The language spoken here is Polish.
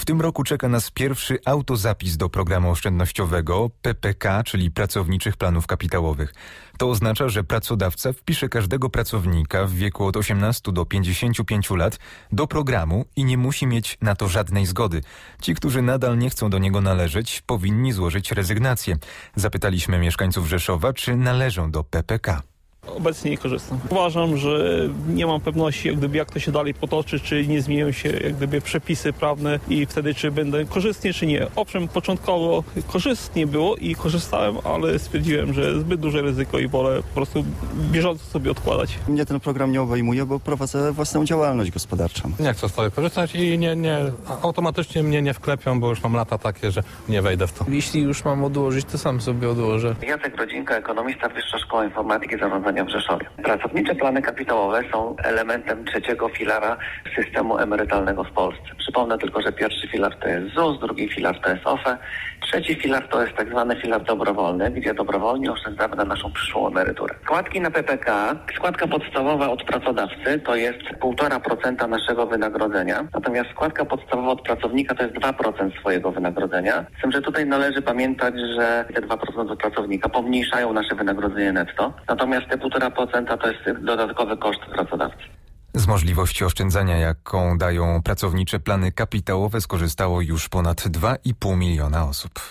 tym roku czeka nas pierwszy autozapis do programu oszczędnościowego PPK, czyli Pracowniczych Planów Kapitałowych. To oznacza, że pracodawca wpisze każdego pracownika w wieku od 18 do 55 lat do programu i nie musi mieć na to żadnej zgody. Ci, którzy nadal nie chcą do niego należeć, powinni złożyć rezygnację. Zapytaliśmy mieszkańców Rzeszowa, czy należą do PPK. Obecnie nie korzystam. Uważam, że nie mam pewności, jak to się dalej potoczy, czy nie zmienią się przepisy prawne i wtedy czy będę korzystnie, czy nie. Owszem, początkowo korzystnie było i korzystałem, ale stwierdziłem, że zbyt duże ryzyko i wolę po prostu bieżąco sobie odkładać. Mnie ten program nie obejmuje, bo prowadzę własną działalność gospodarczą. Nie chcę z tego korzystać i automatycznie mnie nie wklepią, bo już mam lata takie, że nie wejdę w to. Jeśli już mam odłożyć, to sam sobie odłożę. Jacek Rodzinka, ekonomista, Wyższa Szkoła Informatyki i Zarządzania w Rzeszowie. Pracownicze plany kapitałowe są elementem trzeciego filara systemu emerytalnego w Polsce. Przypomnę tylko, że pierwszy filar to jest ZUS, drugi filar to jest OFE, trzeci filar to jest tak zwany filar dobrowolny, gdzie dobrowolnie oszczędzamy na naszą przyszłą emeryturę. Składki na PPK, składka podstawowa od pracodawcy to jest 1,5% naszego wynagrodzenia, natomiast składka podstawowa od pracownika to jest 2% swojego wynagrodzenia. Z tym, że tutaj należy pamiętać, że te 2% od pracownika pomniejszają nasze wynagrodzenie netto, natomiast te 1,5% to jest dodatkowy koszt pracodawcy. Z możliwości oszczędzania, jaką dają pracownicze plany kapitałowe, skorzystało już ponad 2,5 miliona osób.